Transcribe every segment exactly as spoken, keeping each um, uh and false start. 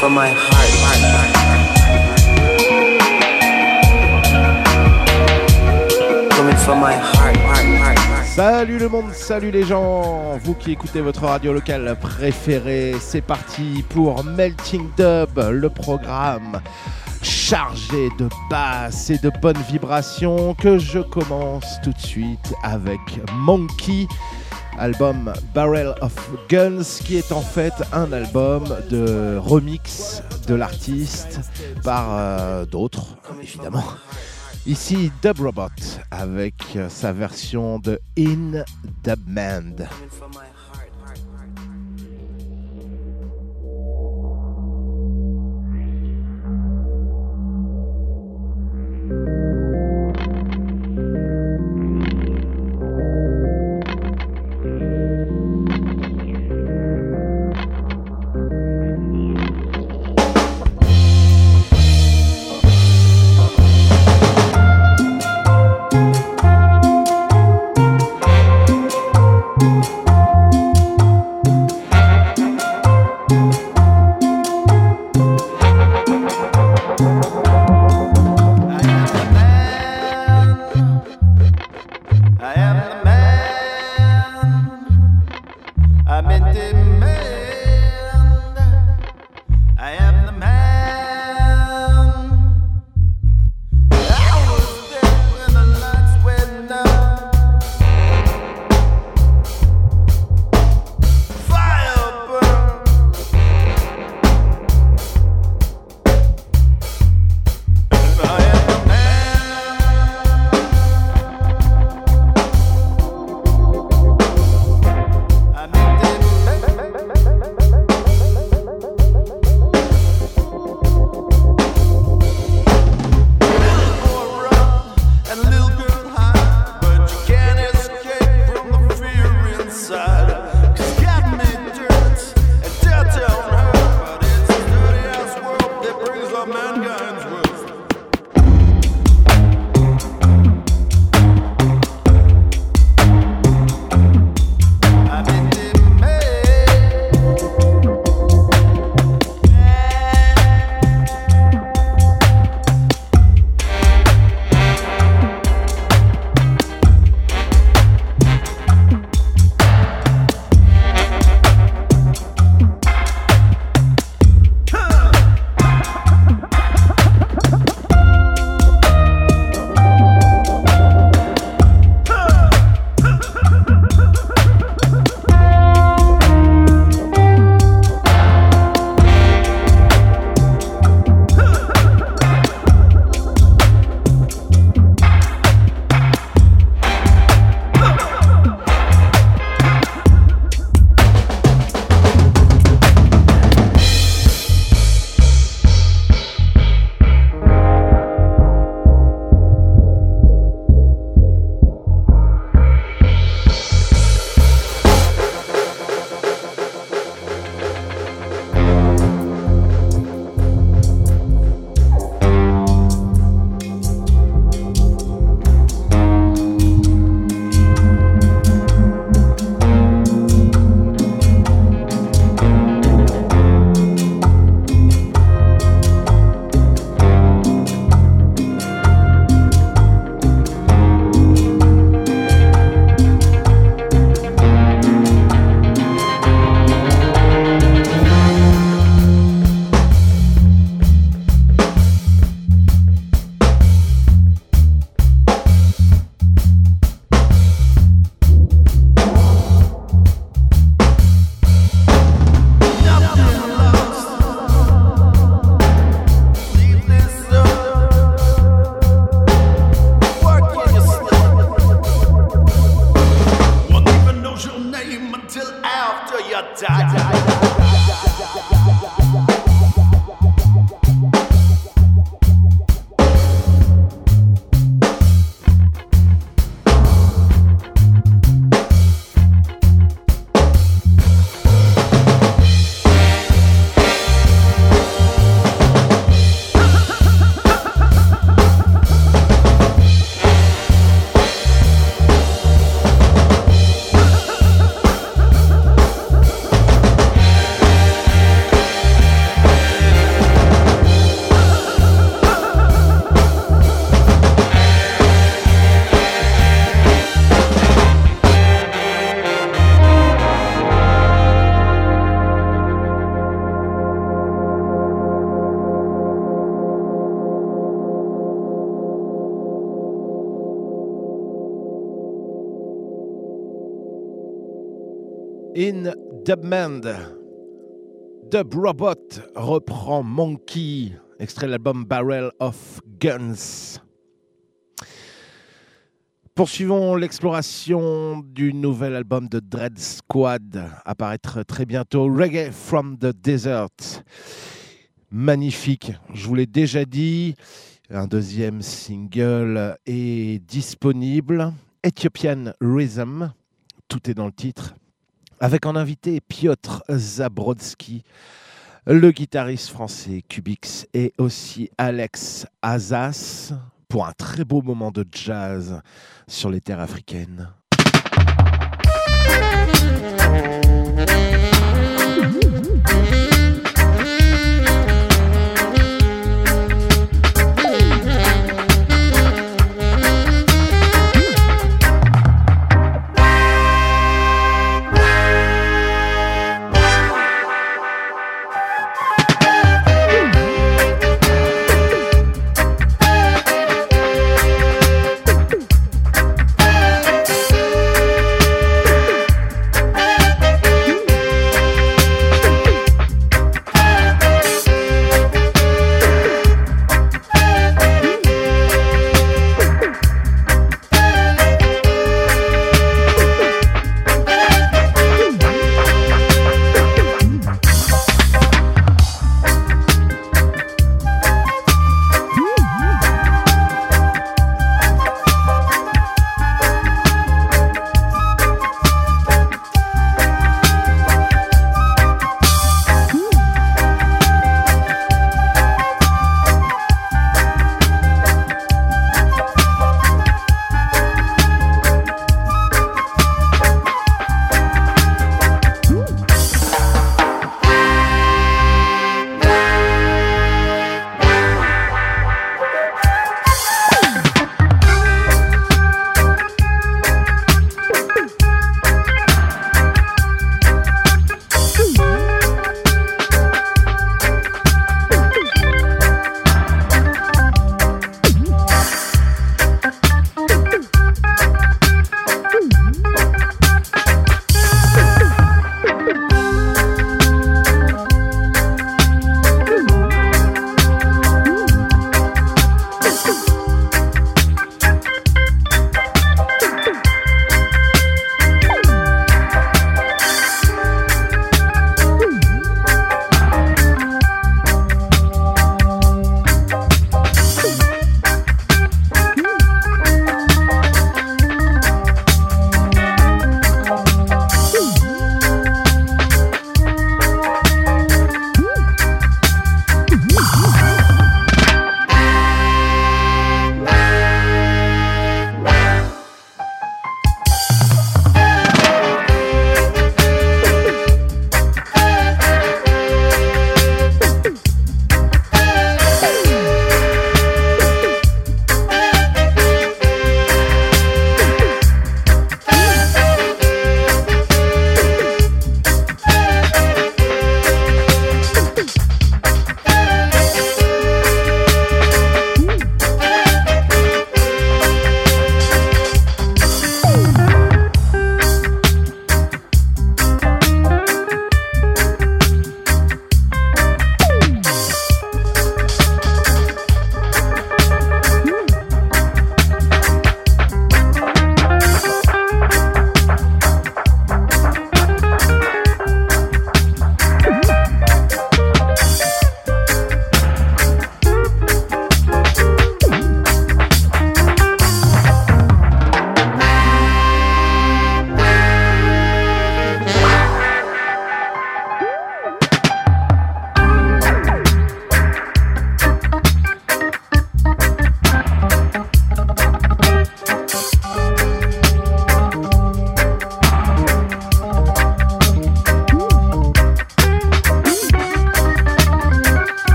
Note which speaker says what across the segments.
Speaker 1: from my heart. Coming from my heart, heart, heart, heart.
Speaker 2: Salut le monde, salut les gens, vous qui écoutez votre radio locale préférée, c'est parti pour Melting Dub, le programme chargé de basses et de bonnes vibrations que je commence tout de suite avec Monkey, album Barrel of Guns, qui est en fait un album de remix de l'artiste par euh, d'autres, évidemment. Ici Dub Robot avec sa version de In Dubmand. In Dubmand, Dub Robot reprend Monkey, extrait de l'album Barrel of Guns. Poursuivons l'exploration du nouvel album de Dread Squad, à paraître très bientôt, Reggae from the Desert. Magnifique, je vous l'ai déjà dit, un deuxième single est disponible, Ethiopian Rhythm, tout est dans le titre, avec en invité Piotr Zabrodsky, le guitariste français Cubix et aussi Alex Azas, pour un très beau moment de jazz sur les terres africaines.
Speaker 3: We'll be right back.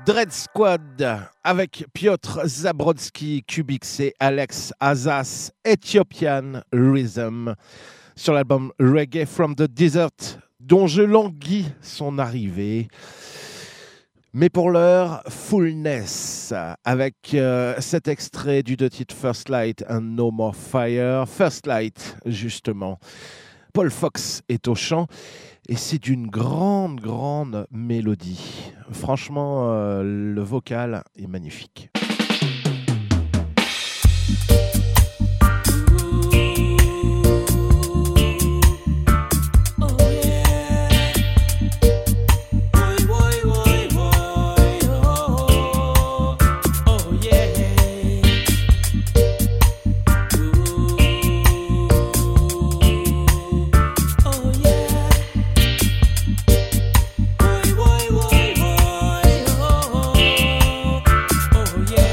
Speaker 2: Dread Squad avec Piotr Zabrodsky, Kubix et Alex Azas, Ethiopian Rhythm, sur l'album Reggae from the Desert, dont je languis son arrivée. Mais pour l'heure, Fullness, avec euh, cet extrait du deux titres First Light and No More Fire. First Light, justement. Paul Fox est au chant et c'est d'une grande, grande mélodie. Franchement, euh, le vocal est magnifique.
Speaker 3: Yeah.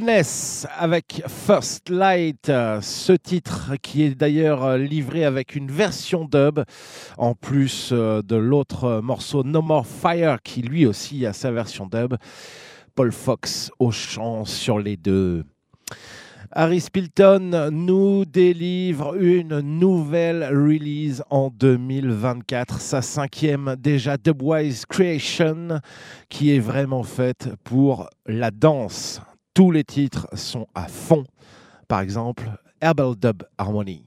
Speaker 2: Coolness avec First Light, ce titre qui est d'ailleurs livré avec une version dub en plus de l'autre morceau No More Fire qui lui aussi a sa version dub. Paul Fox au chant sur les deux. Harry Spilton nous délivre une nouvelle release en deux mille vingt-quatre, sa cinquième déjà, Dubwise Creation, qui est vraiment faite pour la danse. Tous les titres sont à fond. Par exemple, Herbal Dub Harmony.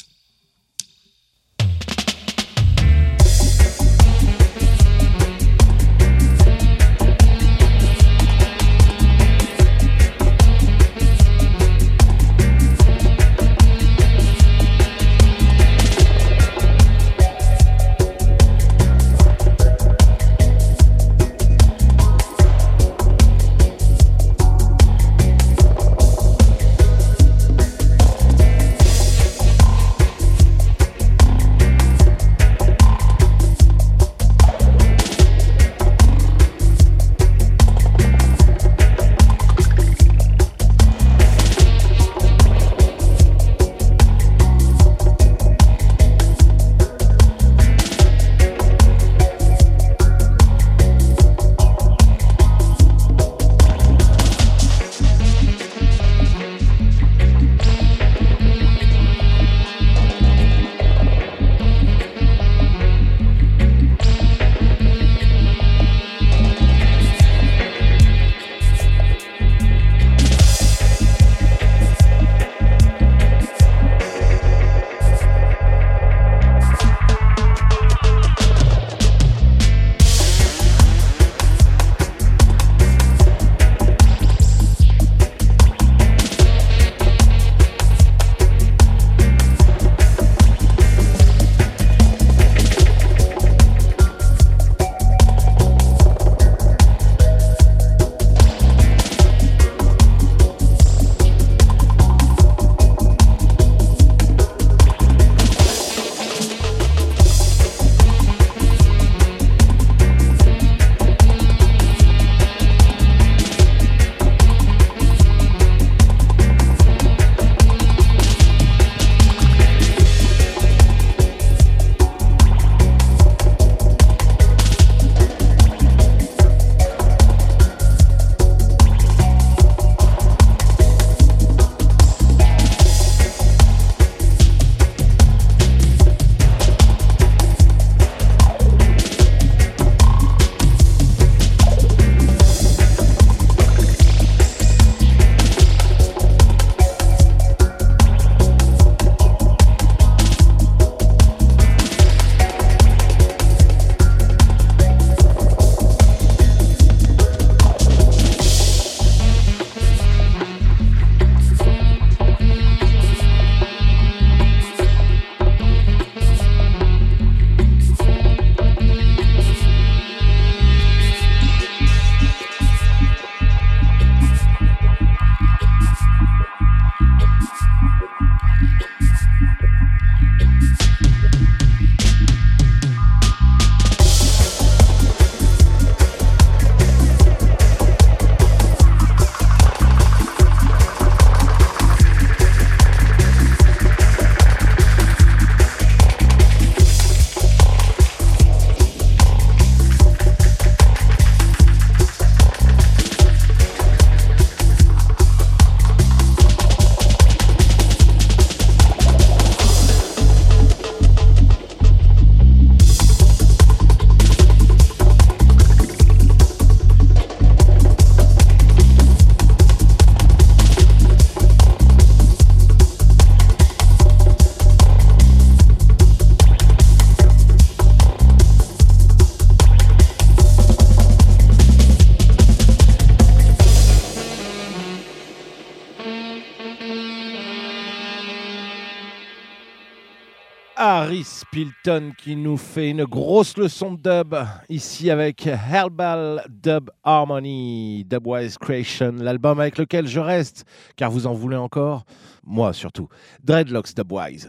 Speaker 2: Harry Spilton qui nous fait une grosse leçon de dub ici avec Herbal Dub Harmony, Dubwise Creation, l'album avec lequel je reste, car vous en voulez encore, moi surtout, Dreadlocks Dubwise.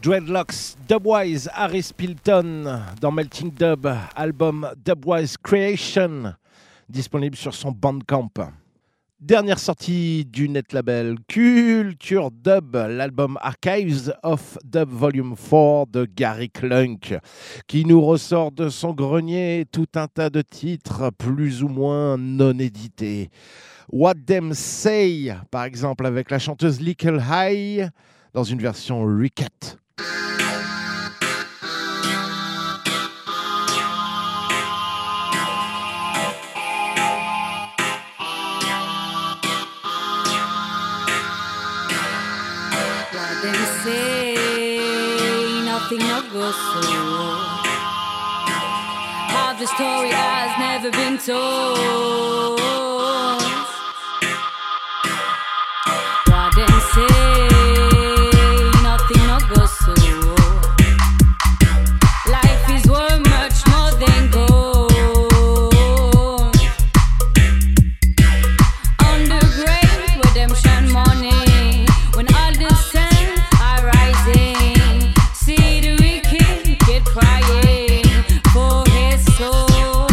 Speaker 2: Dreadlocks, Dubwise, Harris Pilton dans Melting Dub, album Dubwise Creation, disponible sur son Bandcamp. Dernière sortie du net label Culture Dub, l'album Archives of Dub Volume quatre de Gary Klunk, qui nous ressort de son grenier tout un tas de titres plus ou moins non édités. What Them Say, par exemple, avec la chanteuse Lickle High, dans une version recut.
Speaker 3: No go so. Half the story has never been told. What them say, nothing no go so. Life is worth much more than gold. On the great redemption morning, when all the sun are rising. Crying for his soul.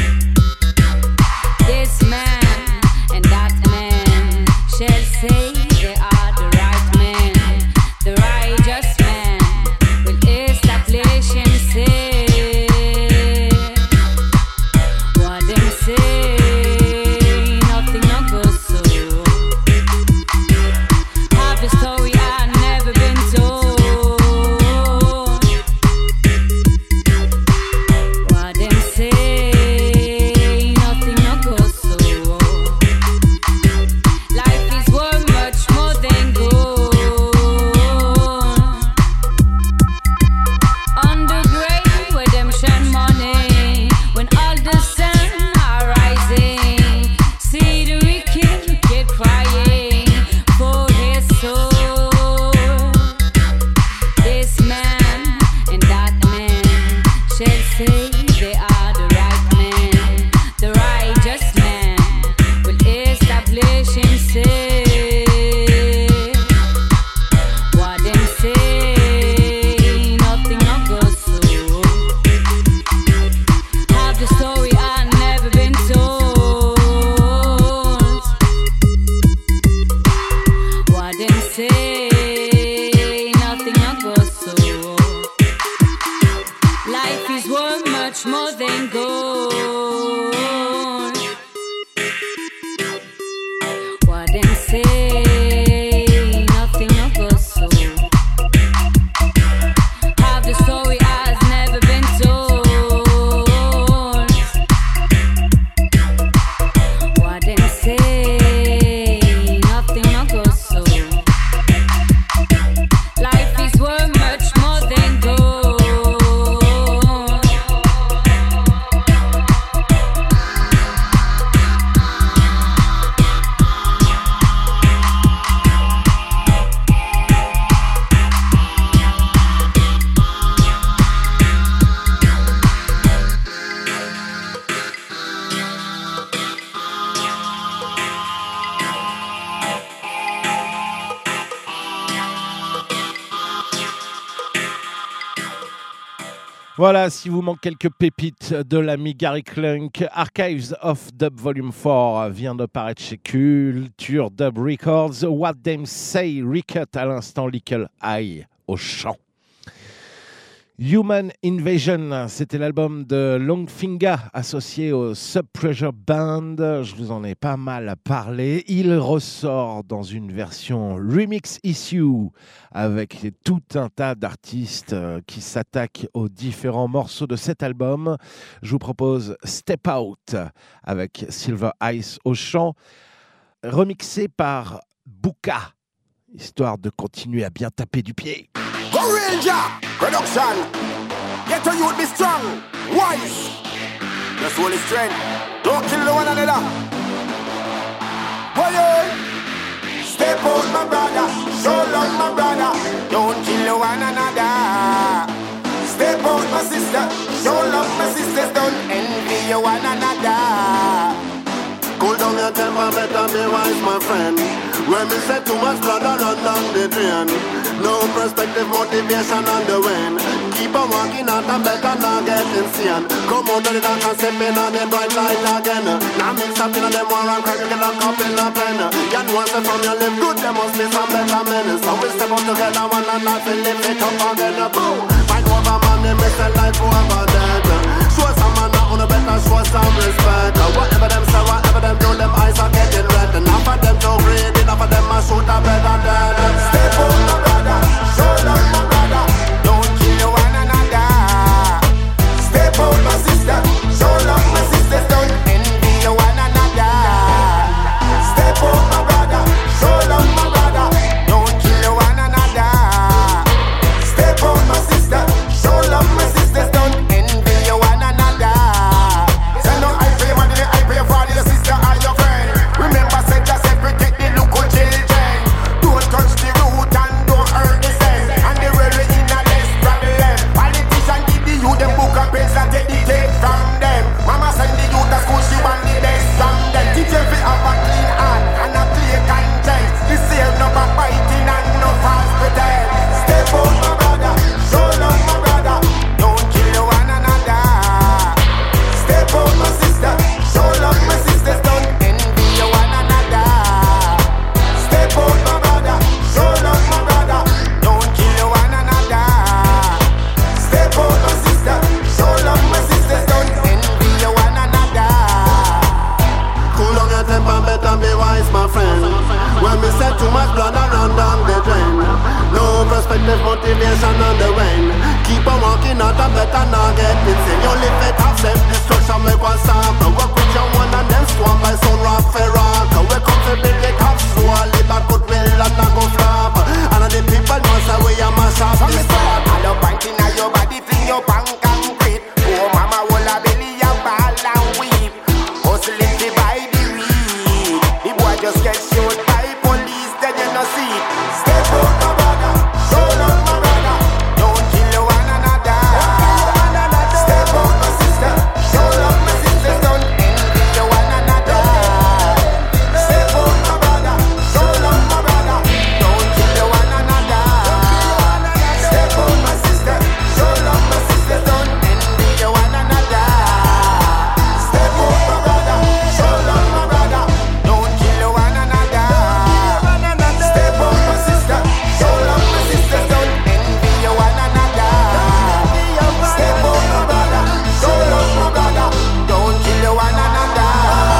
Speaker 3: This man and that man shall say they are the right man. The righteous man will establish himself. What them say, nothing no go so. Half the story I've never been told.
Speaker 2: Voilà, si vous manque quelques pépites de l'ami Gary Klunk, Archives of Dub Volume quatre vient de paraître chez Culture Dub Records. What Them Say, recut à l'instant, Lickle High au chant. Human Invasion, c'était l'album de Longfinger associé au Sub Pressure Band. Je vous en ai pas mal parlé. Il ressort dans une version remix issue avec tout un tas d'artistes qui s'attaquent aux différents morceaux de cet album. Je vous propose Step Out avec Silver Ice au chant, remixé par Buka, histoire de continuer à bien taper du pied.
Speaker 4: Go Ranger Production. Get a youth be strong, wise. That's all his strength. Don't kill the one another. Boy, step out, my brother. Show love, my brother. Don't kill the one another. Step out, my sister. Show love, my sisters. Don't envy you one another. Cool down, you tell
Speaker 5: temper, better be wise, my friend. When me say too much blood I run down the drain. No perspective, motivation on the wind. Keep on walking out and better not get insane. Come out of the dark and step in on the bright light again. Now mix up in them war and crack, you get locked up in a pen. You know say from your live good, there must be some better men. So we step up together one and life and live it up again. Boom! Fight over man, they miss their life over dead. Show some man that on a better, show some respect. Whatever them say, whatever them do, them eyes are getting red. Enough of them to greed, enough of them a shoot a better than.
Speaker 4: Step out my brother, show love my brother. Don't kill one another. Step out my sister, show love my sisters. Don't envy one another. Step out my brother, show love my brother. Don't kill one another. Step out my sister, show love my sisters. Don't envy one another. Say no, I pray money, I pray for your sister and your friend. Remember, say just protect the local children. Don't touch the root and don't hurt the stem. And they will in a less problem. Politicians give the youth them book and pens and take the tape from them. Mama send the youth to school, she want the best from them. Teach them to have a clean heart and a clear conscience. This same no backbiting and no false pretense. Step out my brother, show love my brother. Don't kill one another. Step out my sister, show love my sisters. Don't envy one another. Step out my brother, show love my brother. Don't kill one another. Step out my sister, show love my sisters. Don't envy one another.
Speaker 5: Cool on your temper, better be wise, my friend. When me say too much blood I run down the drain. No perspective, motivation on the wane. Keep on walking out and better not get insane. You live it off self-destruction, make one stop. Work with your one and then swap by some rock for rock. We come to build it up slowly, but goodwill and not go flop. And the people know say we are mash up this spot.
Speaker 4: I love biting at your body, fling your punk concrete. Oh mama, hold a belly and ball and weep. Hustling to buy the weed. The boy just get shot by police, then you no see it. Step out my brother, show love my brother. Don't kill one another. Step out my sister, show love my sisters. Don't envy one another. Step out my brother, show love my brother. Don't kill one another. Step out my sister, show love my sisters. Don't envy one another. Step out my brother, show love my brother. Don't kill one another. Step out my sister, show love my sisters. Don't envy one another. Step out my brother, show love my brother. Don't kill one another.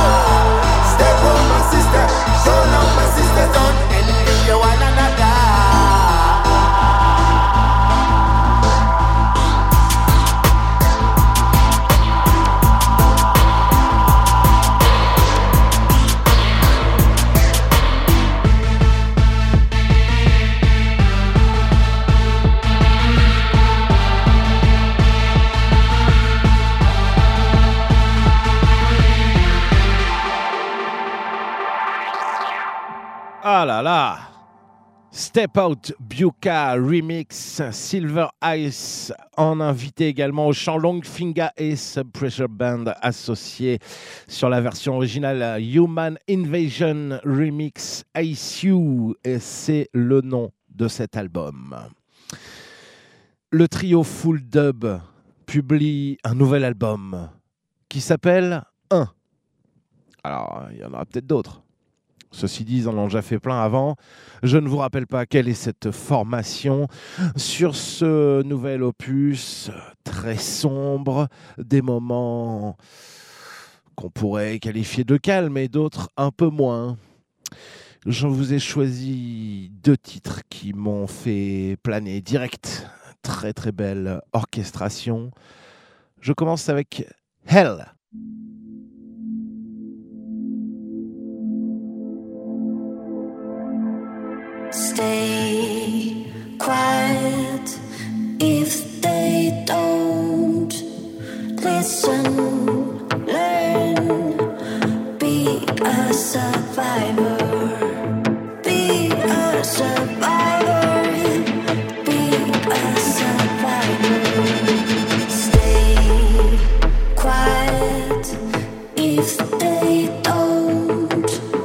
Speaker 4: Step out my sister, show love my sisters. Don't envy one another.
Speaker 2: Ah là là, Step Out Buka Remix, Silver Ice en invité également au chant Longfinger et Sub Pressure Band associé sur la version originale Human Invasion Remix Ice You, et c'est le nom de cet album. Le trio Full Dub publie un nouvel album qui s'appelle un. Alors, il y en aura peut-être d'autres. Ceci dit, ils en ont déjà fait plein avant. Je ne vous rappelle pas quelle est cette formation. Sur ce nouvel opus très sombre, des moments qu'on pourrait qualifier de calme et d'autres un peu moins. Je vous ai choisi deux titres qui m'ont fait planer direct. Très très belle orchestration. Je commence avec Hell.
Speaker 6: Stay quiet if they don't listen, learn, be a survivor, be a survivor, be a survivor. Stay quiet if they don't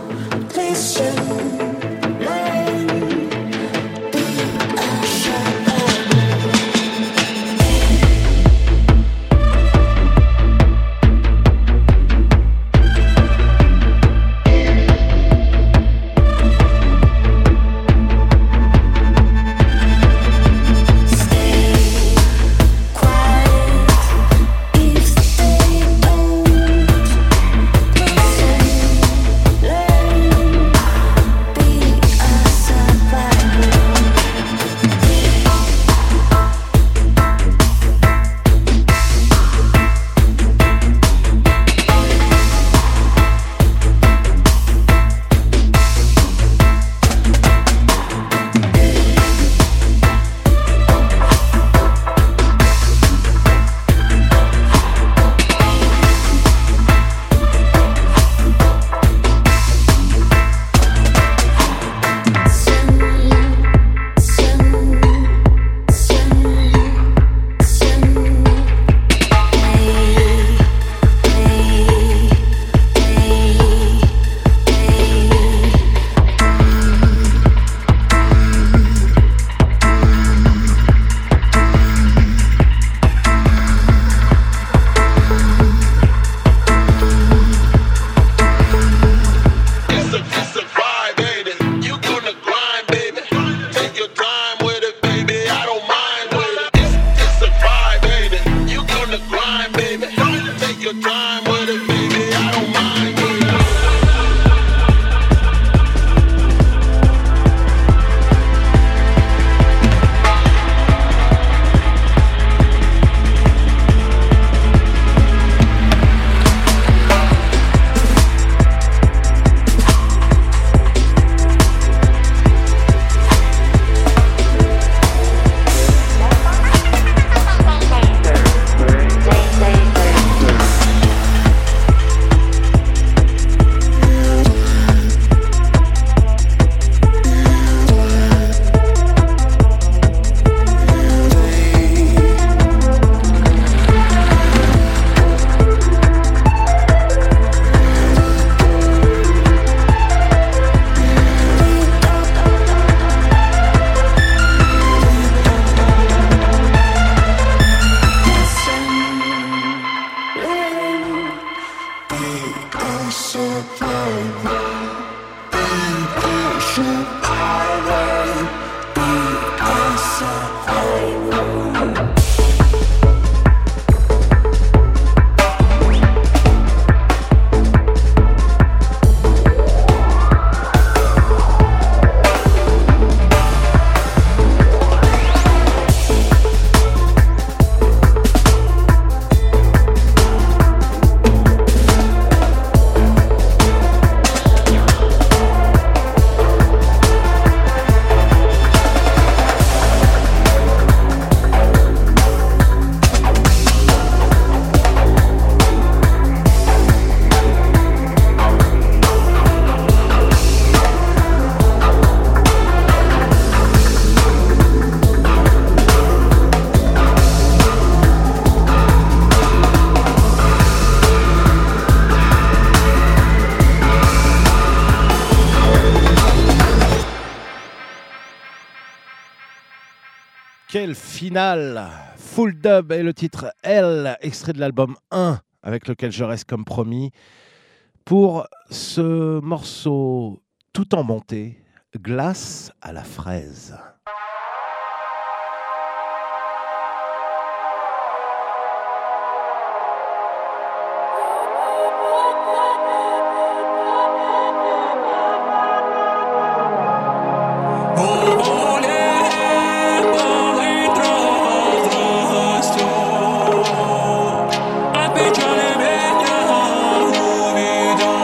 Speaker 2: Quelle finale! Full Dub et le titre L, extrait de l'album un, avec lequel je reste comme promis, pour ce morceau tout en montée, Glace à la fraise.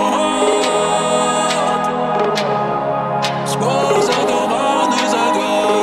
Speaker 7: Sposa do wany zagłady.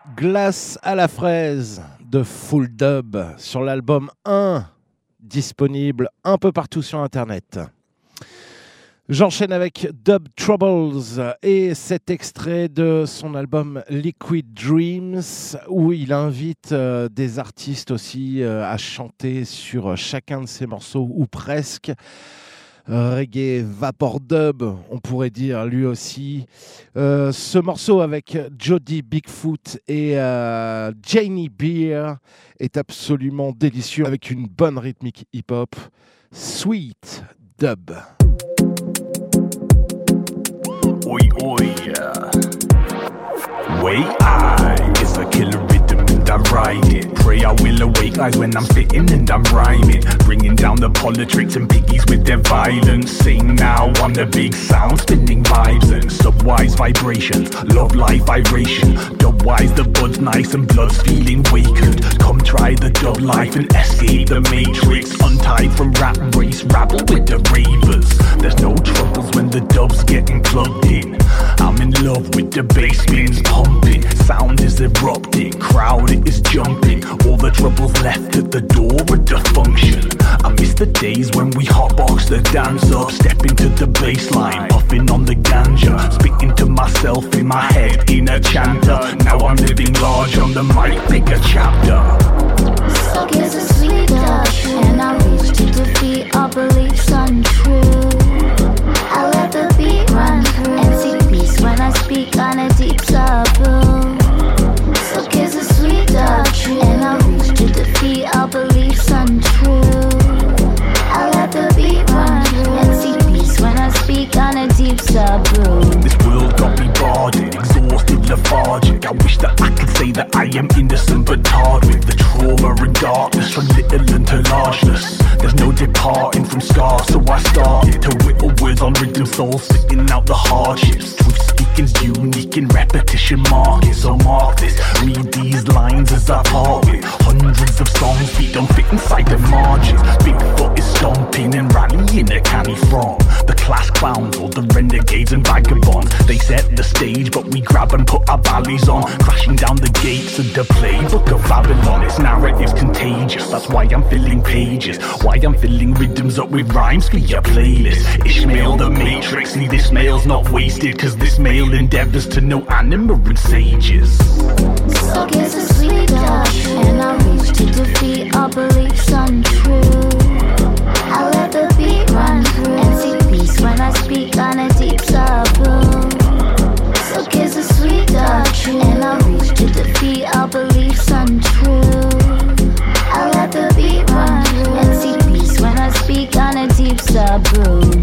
Speaker 2: Glace à la fraise de Full Dub sur l'album un, disponible un peu partout sur internet. J'enchaîne avec Dub Troubles et cet extrait de son album Liquid Dreams où il invite euh, des artistes aussi euh, à chanter sur chacun de ses morceaux ou presque. Reggae Vapor Dub, on pourrait dire lui aussi. Euh, ce morceau avec Jody Bigfoot et euh, Janie Beer est absolument délicieux avec une bonne rythmique hip-hop. Sweet Dub.
Speaker 7: Oi, oi, yeah. Way I is a killer rhythm and I ride it. Pray I will awake eyes when I'm sitting and I'm rhyming. Bringing down the politics and piggies with their violence. Sing now on the big sound, spinning vibes and subwise vibrations. Love life vibration. Dubwise the bud's nice and blood's feeling wakened. Come try the dub life and escape the matrix. Untied from rat race, rabble with the ravers. There's no troubles when the dub's getting plugged in. I'm in love with the bass spins pumping. Sound is erupting, crowd is jumping. All the troubles left at the door of the function. I miss the days when we hotbox the dance up. Step into the bassline, puffing on the ganja. Speaking to myself in my head in a chanter. Now I'm living large on the mic, bigger chapter.
Speaker 6: So gives a sweet touch, and I reach to defeat our beliefs untrue. I let the beat run through and see peace when I speak on a deep taboo. So gives a sweet touch, and I reach to defeat our beliefs untrue. I let the beat run through and see peace when I speak on a deep taboo.
Speaker 7: This world got me boarded, exhausted, lethargic. I wish that I could say that I am innocent but tarred with the trauma and darkness from little into largeness. There's no departing from scars, so I started to whittle words on rhythm souls, spitting out the hardships. Truth speaking's unique in repetition market, so mark this. Read these lines as I part with hundreds of songs, feet don't fit inside the margins. Bigfoot is stomping and rallying a canny from the class clowns or the renegades and vagabonds. They set the stage, but we grab and put our valleys on, crashing down the gates of the playbook of Babylon. Its narrative's contagious, that's why I'm filling pages. Why I'm filling rhythms up with rhymes for your playlist. Ishmael the Matrix, see this mail's not wasted, cause this mail endeavors to know anima and sages.
Speaker 6: So gives a sweet touch, and I reach to defeat our beliefs untrue. I let the beat run through and see peace when I speak on a deep taboo. So gives a sweet touch, and I reach to defeat our beliefs untrue. I let the beat run through and see peace when I speak on a deep taboo.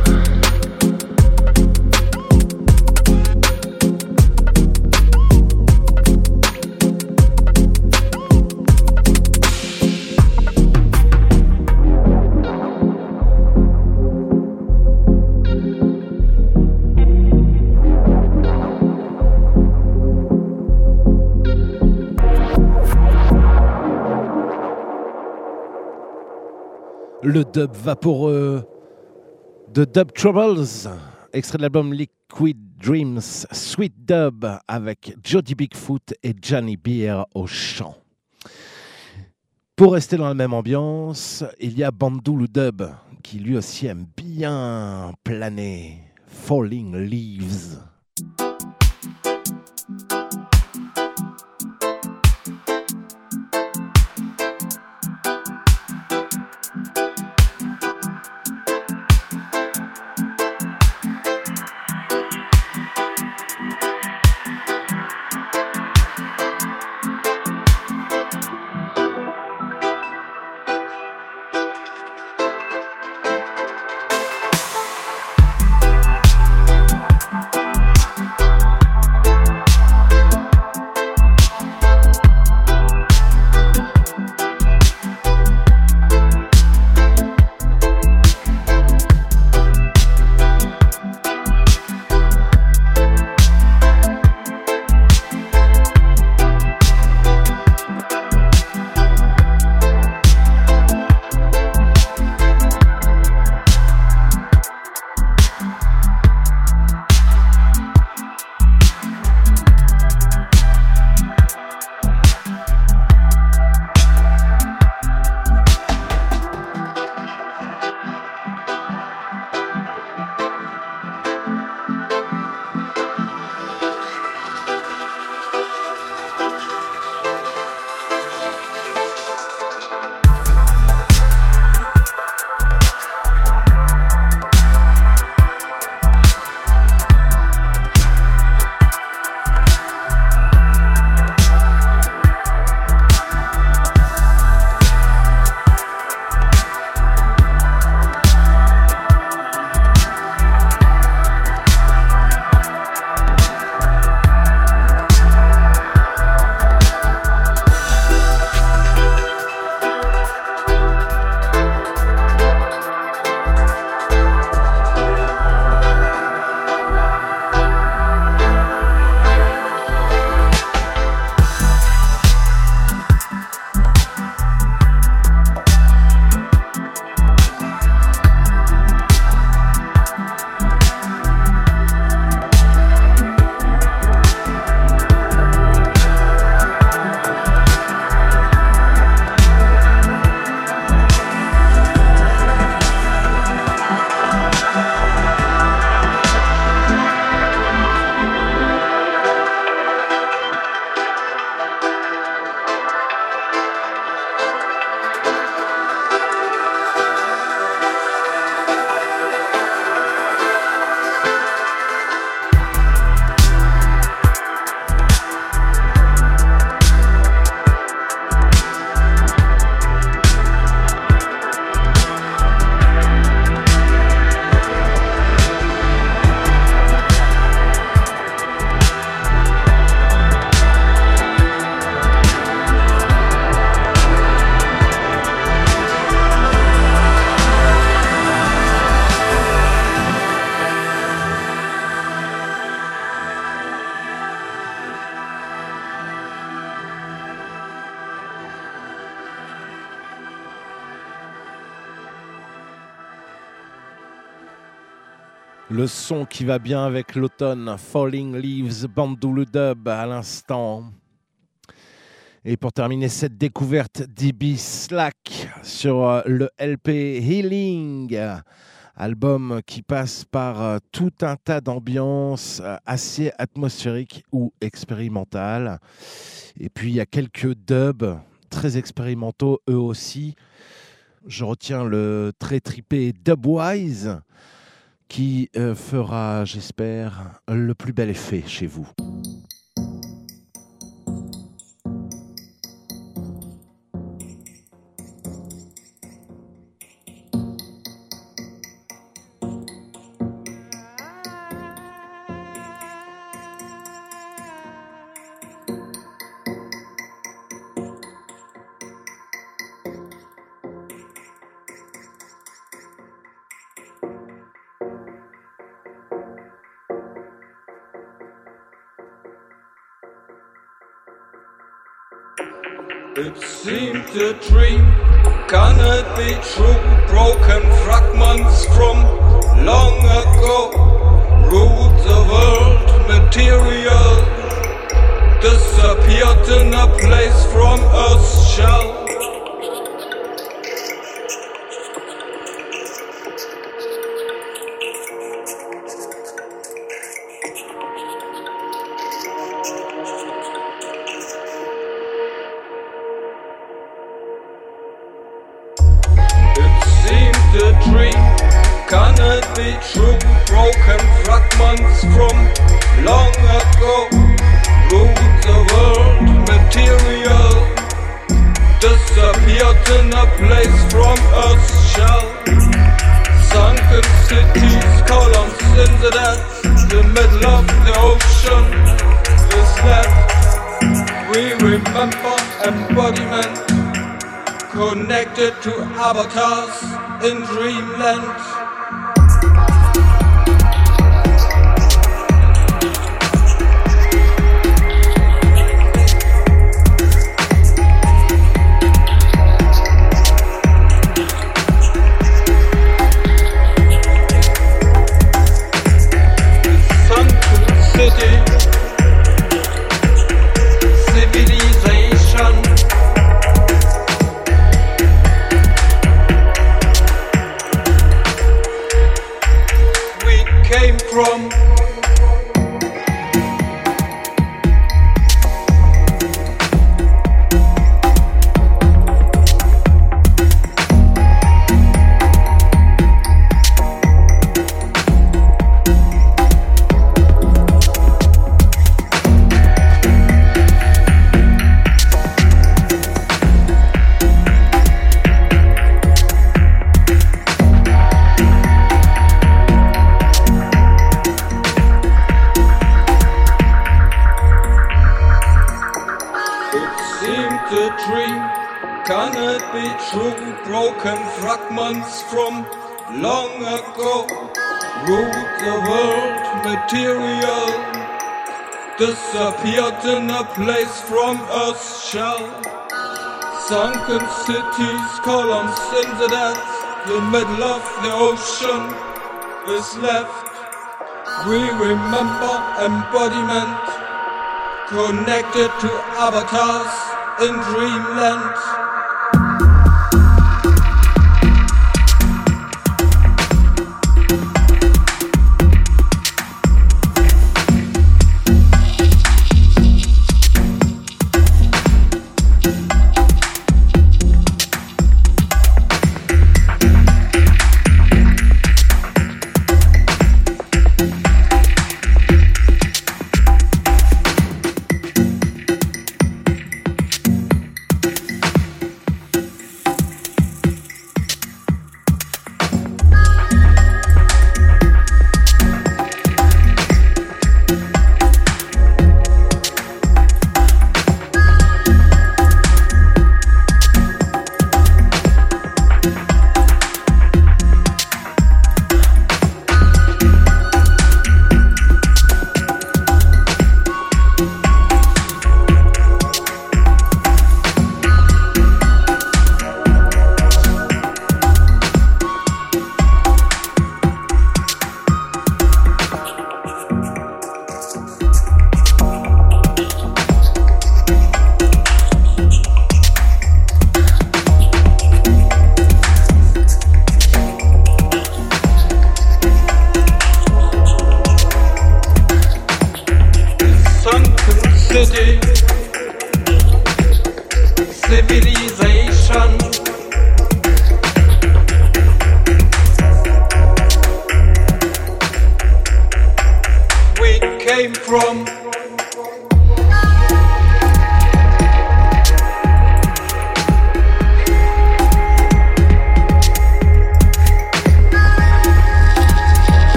Speaker 2: Le dub vaporeux de Dub Troubles, extrait de l'album Liquid Dreams, Sweet Dub avec Jody Bigfoot et Johnny Beer au chant. Pour rester dans la même ambiance, il y a Bandoulou Dub qui lui aussi aime bien planer. Falling Leaves.
Speaker 6: We'll be right back.
Speaker 2: Le son qui va bien avec l'automne, Falling Leaves, Bandulu Dub à l'instant. Et pour terminer cette découverte, D B Slack sur le L P Healing, album qui passe par tout un tas d'ambiances assez atmosphériques ou expérimentales. Et puis il y a quelques dubs très expérimentaux eux aussi. Je retiens le très trippé Dubwise qui euh, fera, j'espère, le plus bel effet chez vous.
Speaker 8: It seemed a dream, can it be true? Broken fragments from long ago. Ruled the world, material disappeared in a place from Earth's shell. Can it be true? Broken fragments from long ago. Ruled the world, material disappeared in a place from Earth's shell. Sunken cities, columns in the depths, the middle of the ocean is left. We remember embodiment connected to avatars in dreamland. From true, broken fragments from long ago. Ruled the world, material disappeared in a place from Earth's shell. Sunken cities, columns in the depths, the middle of the ocean is left. We remember embodiment connected to avatars in dreamland.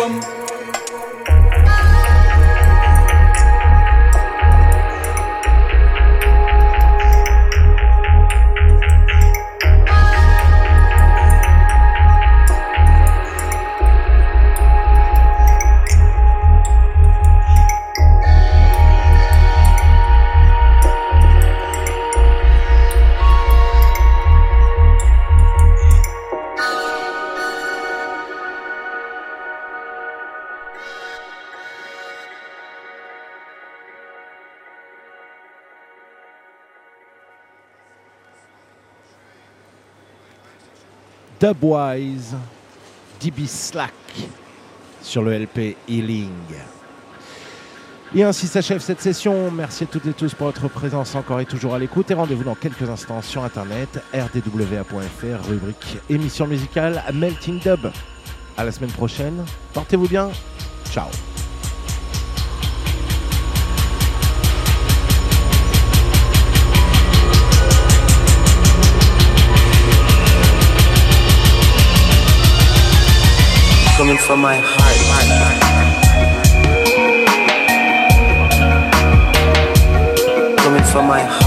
Speaker 8: from.
Speaker 2: Dubwise, D B Slack sur le L P Healing. Et ainsi s'achève cette session. Merci à toutes et tous pour votre présence encore et toujours à l'écoute. Et rendez-vous dans quelques instants sur internet, r d w a point f r, rubrique émission musicale Melting Dub. À la semaine prochaine. Portez-vous bien. Ciao.
Speaker 1: Coming from my heart, heart, heart. Coming from my heart.